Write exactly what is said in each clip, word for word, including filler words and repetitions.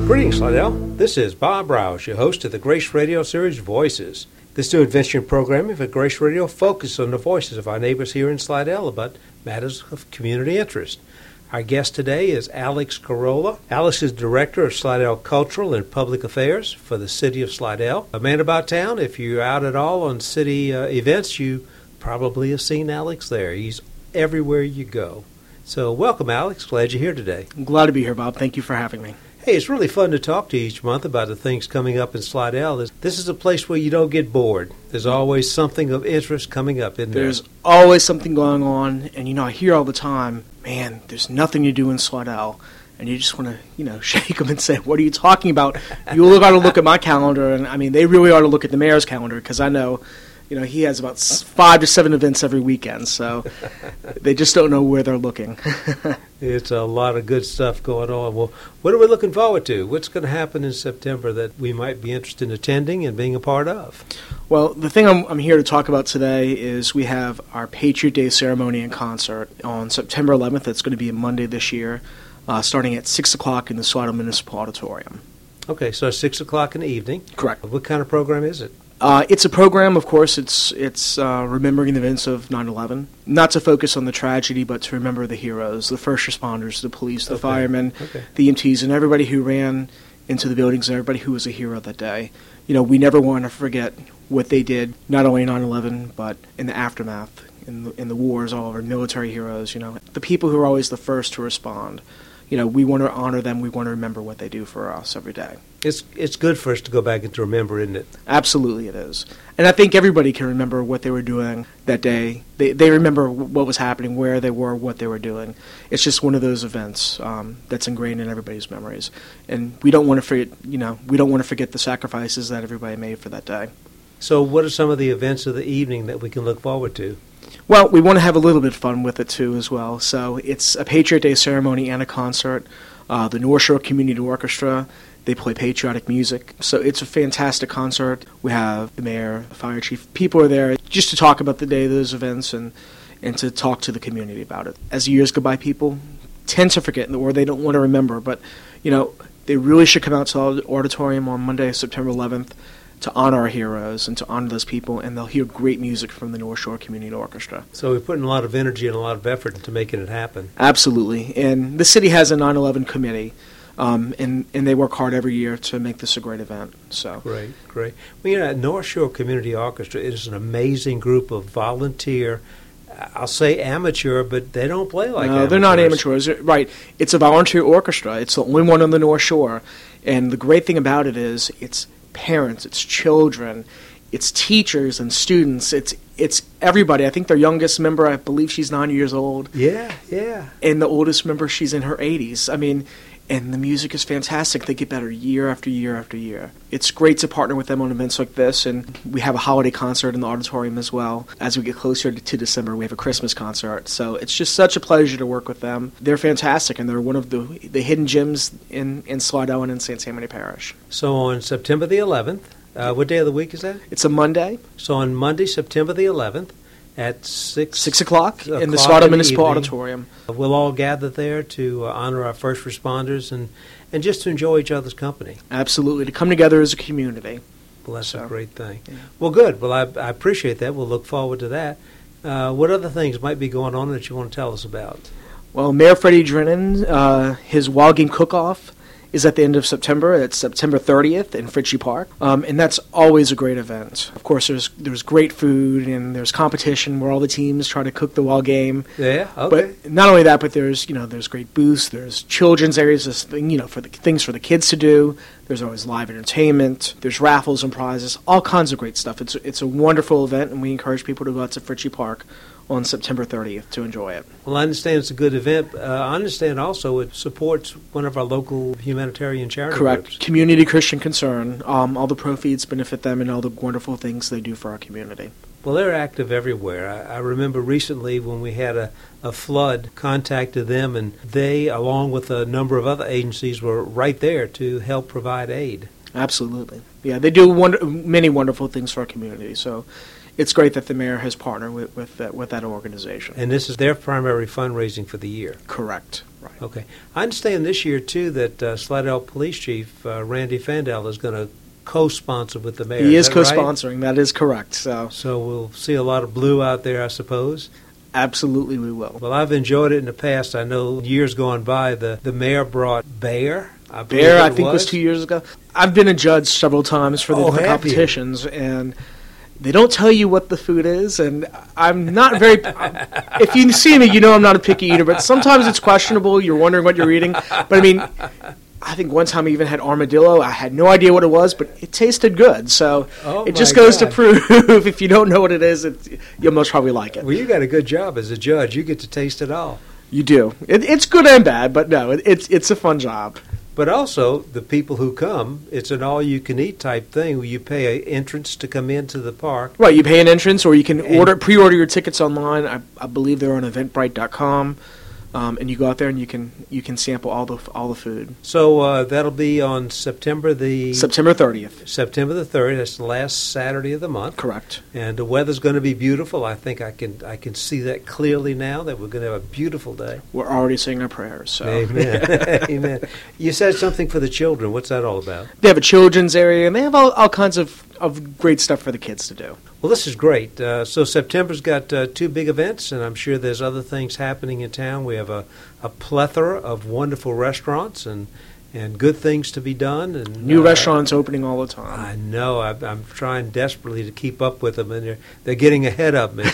Greetings, Slidell. This is Bob Rouse, your host of the Grace Radio series Voices. This new adventure programming for Grace Radio focuses on the voices of our neighbors here in Slidell about matters of community interest. Our guest today is Alex Carolla. Alex is Director of Slidell Cultural and Public Affairs for the City of Slidell. A man about town. If you're out at all on city uh, events, you probably have seen Alex there. He's everywhere you go. So welcome, Alex. Glad you're here today. I'm glad to be here, Bob. Thank you for having me. Hey, it's really fun to talk to you each month about the things coming up in Slidell. This is a place where you don't get bored. There's always something of interest coming up, isn't there? There's always something going on, and, you know, I hear all the time, man, there's nothing to do in Slidell. And you just want to, you know, shake them and say, what are you talking about? You got to look at my calendar, and, I mean, they really ought to look at the mayor's calendar, because I know, you know, he has about five to seven events every weekend, so they just don't know where they're looking. It's a lot of good stuff going on. Well, what are we looking forward to? What's going to happen in September that we might be interested in attending and being a part of? Well, the thing I'm, I'm here to talk about today is we have our Patriot Day ceremony and concert on September eleventh. It's going to be a Monday this year, uh, starting at six o'clock in the Slidell Municipal Auditorium. Okay, so six o'clock in the evening. Correct. What kind of program is it? Uh, it's a program, of course, it's it's uh, remembering the events of nine eleven. Not to focus on the tragedy, but to remember the heroes, the first responders, the police, the okay. firemen, okay. the E M Ts, and everybody who ran into the buildings and everybody who was a hero that day. You know, we never want to forget what they did, not only in nine eleven, but in the aftermath, in the, in the wars, all of our military heroes, you know, the people who are always the first to respond. You know, we want to honor them. We want to remember what they do for us every day. It's it's good for us to go back and to remember, isn't it? Absolutely it is. And I think everybody can remember what they were doing that day. They they remember what was happening, where they were, what they were doing. It's just one of those events um, that's ingrained in everybody's memories. And we don't want to forget, you know, we don't want to forget the sacrifices that everybody made for that day. So what are some of the events of the evening that we can look forward to? Well, we want to have a little bit of fun with it, too, as well. So it's a Patriot Day ceremony and a concert. Uh, the North Shore Community Orchestra, they play patriotic music. So it's a fantastic concert. We have the mayor, the fire chief. People are there just to talk about the day of those events and, and to talk to the community about it. As the years go by, people tend to forget or they don't want to remember. But, you know, they really should come out to the auditorium on Monday, September eleventh, to honor our heroes and to honor those people, and they'll hear great music from the North Shore Community Orchestra. So we're putting a lot of energy and a lot of effort into making it happen. Absolutely. And the city has a nine eleven committee, um, and, and they work hard every year to make this a great event. So Great, great. Well, you know, North Shore Community Orchestra is an amazing group of volunteer, I'll say amateur, but they don't play like no, amateurs. They're not amateurs. Right. It's a volunteer orchestra. It's the only one on the North Shore. And the great thing about it is it's parents, it's children, it's teachers and students, it's it's everybody. I think their youngest member, I believe she's nine years old. Yeah, yeah. And the oldest member, she's in her eighties. I mean, and the music is fantastic. They get better year after year after year. It's great to partner with them on events like this, and we have a holiday concert in the auditorium as well. As we get closer to, to December, we have a Christmas concert. So it's just such a pleasure to work with them. They're fantastic, and they're one of the the hidden gems in, in Slidell and in Saint Tammany Parish. So on September the eleventh, uh, what day of the week is that? It's a Monday. So on Monday, September the eleventh, at six, Six o'clock o'clock in the Slidell in the Municipal evening. Auditorium. We'll all gather there to uh, honor our first responders and, and just to enjoy each other's company. Absolutely, to come together as a community. Well, that's So, a great thing. yeah. Well, good. Well, I, I appreciate that. We'll look forward to that. Uh, what other things might be going on that you want to tell us about? Well, Mayor Freddie Drennan, uh, his Wild Game Cook-Off is at the end of September. It's September thirtieth in Fritchie Park, um, and that's always a great event. Of course, there's there's great food and there's competition where all the teams try to cook the wild game. Yeah, okay. But not only that, but there's you know there's great booths. There's children's areas, there's thing, you know for the things for the kids to do. There's always live entertainment. There's raffles and prizes, all kinds of great stuff. It's it's a wonderful event, and we encourage people to go out to Fritchie Park on September thirtieth to enjoy it. Well, I understand it's a good event. Uh, I understand also it supports one of our local humanitarian charity Correct. groups. Community Christian Concern. Um, all the proceeds benefit them and all the wonderful things they do for our community. Well, they're active everywhere. I, I remember recently when we had a, a flood, contacted them, and they, along with a number of other agencies, were right there to help provide aid. Absolutely. Yeah, they do wonder, many wonderful things for our community. So it's great that the mayor has partnered with with that, with that organization. And this is their primary fundraising for the year. Correct. Right. Okay. I understand this year, too, that uh, Slidell Police Chief uh, Randy Fandel is going to co-sponsor with the mayor. He is, is that right? co-sponsoring. That is correct. So, So we'll see a lot of blue out there, I suppose. absolutely, we will. Well, I've enjoyed it in the past. I know years gone by, the, the mayor brought Bear. I believe Bear, it I think was two years ago. I've been a judge several times for the Oh, different have you? competitions, and they don't tell you what the food is. And I'm not very. If you see me, you know I'm not a picky eater, but sometimes it's questionable. You're wondering what you're eating. But I mean, I think one time I even had armadillo. I had no idea what it was, but it tasted good. So Oh, it just my goes God. to prove if you don't know what it is, it's, you'll most probably like it. Well, you got a good job as a judge. You get to taste it all. You do. It, it's good and bad, but no, it, it's it's a fun job. But also, the people who come, it's an all-you-can-eat type thing where you pay an entrance to come into the park. Right, you pay an entrance, or you can And- order pre-order your tickets online. I, I believe they're on eventbrite dot com, um, and you go out there and you can you can sample all the all the food. So uh, that'll be on September the September thirtieth, September the third. That's the last Saturday of the month, correct. and the weather's going to be beautiful. I think I can I can see that clearly now. That we're going to have a beautiful day. We're already saying our prayers. So Amen. Amen. You said something for the children. What's that all about? they have a children's area, and they have all, all kinds of, of great stuff for the kids to do. Well, this is great. Uh, so September's got uh, two big events, and I'm sure there's other things happening in town. We have a, a plethora of wonderful restaurants and, and good things to be done. And New uh, restaurants opening all the time. I know. I, I'm trying desperately to keep up with them, and they're they're getting ahead of me.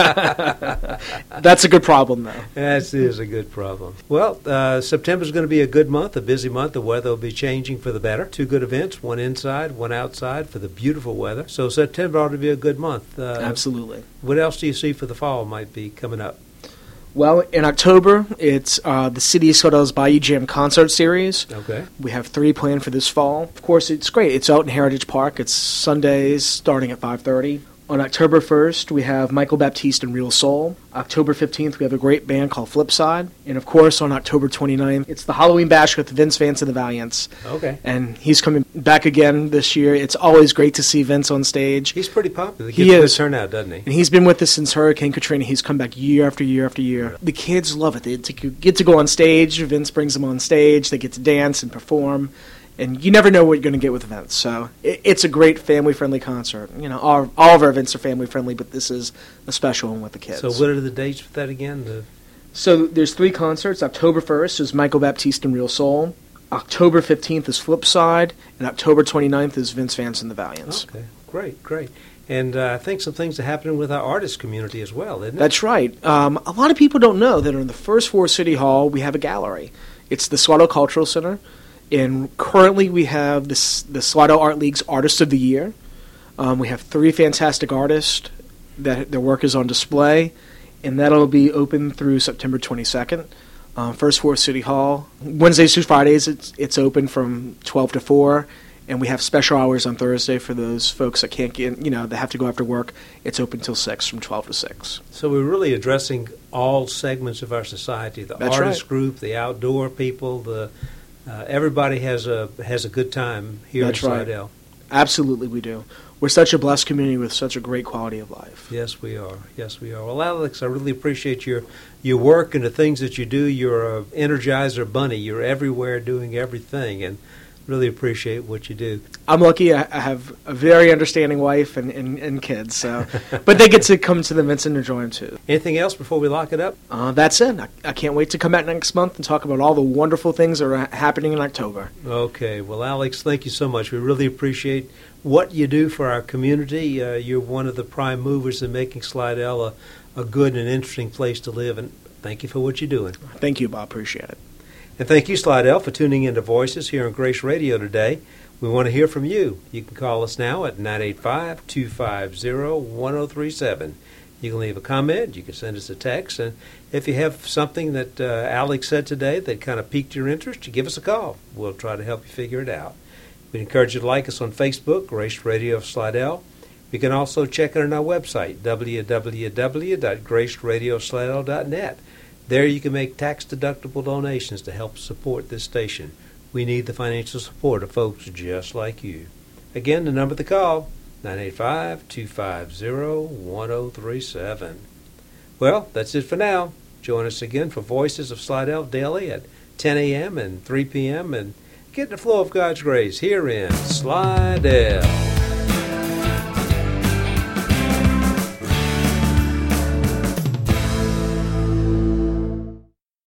That's a good problem, though. That is a good problem. Well, uh, September's going to be a good month, a busy month. The weather will be changing for the better. Two good events, one inside, one outside for the beautiful weather. So September ought to be a good month. Uh, Absolutely. What else do you see for the fall might be coming up? Well, in October, it's uh, the City of Slidell's Bayou Jam concert series. Okay. We have three planned for this fall. Of course, it's great. It's out in Heritage Park. It's Sundays starting at five thirty. On October first, we have Michael Baptiste and Real Soul. October fifteenth, we have a great band called Flipside. And, of course, on October twenty-ninth, it's the Halloween Bash with Vince Vance and the Valiants. Okay. And he's coming back again this year. It's always great to see Vince on stage. He's pretty popular. He Gets a good is. turnout, doesn't he? And he's been with us since Hurricane Katrina. He's come back year after year after year. The kids love it. They get to go on stage. Vince brings them on stage. They get to dance and perform. And you never know what you're going to get with Vince. So it, it's a great family-friendly concert. You know, all, all of our events are family-friendly, but this is a special one with the kids. So what are the dates for that again? The, So there's three concerts. October first is Michael Baptiste and Real Soul. October fifteenth is Flipside. And October twenty-ninth is Vince Vance and the Valiants. okay, great, great. And uh, I think some things are happening with our artist community as well, isn't it? That's right. Um, a lot of people don't know that on the first floor of City Hall, we have a gallery. It's the Slidell Cultural Center. And currently we have this, the Slidell Art League's Artist of the Year. Um, we have three fantastic artists that their work is on display. And that'll be open through September twenty-second. Um, first floor City Hall. Wednesdays through Fridays, it's, it's open from twelve to four. And we have special hours on Thursday for those folks that can't get, you know, that have to go after work. It's open till six, from twelve to six. So we're really addressing all segments of our society, the That's artist right. group, the outdoor people, the uh, everybody has a has a good time here That's in right. Slidell. Absolutely, we do. We're such a blessed community with such a great quality of life. Yes, we are. Yes, we are. Well, Alex, I really appreciate your your work and the things that you do. You're a Energizer bunny. You're everywhere doing everything, and really appreciate what you do. I'm lucky. I I have a very understanding wife and, and, and kids, so but they get to come to the events and enjoy them too. Anything else before we lock it up? Uh, that's it. I, I can't wait to come back next month and talk about all the wonderful things that are happening in October. Okay. Well, Alex, thank you so much. We really appreciate what you do for our community. Uh, you're one of the prime movers in making Slidell a, a good and interesting place to live, and thank you for what you're doing. Thank you, Bob. Appreciate it. And thank you, Slidell, for tuning into Voices here on Grace Radio today. We want to hear from you. You can call us now at nine eight five, two five zero, one zero three seven. You can leave a comment. You can send us a text. And if you have something that uh, Alex said today that kind of piqued your interest, you give us a call. We'll try to help you figure it out. We encourage you to like us on Facebook, Grace Radio of Slidell. You can also check out on our website, w w w dot grace radio slidell dot net. There you can make tax-deductible donations to help support this station. We need the financial support of folks just like you. Again, the number to call, nine eight five, two five zero, one zero three seven. Well, that's it for now. Join us again for Voices of Slidell daily at ten a.m. and three p.m. and get in the flow of God's grace here in Slidell.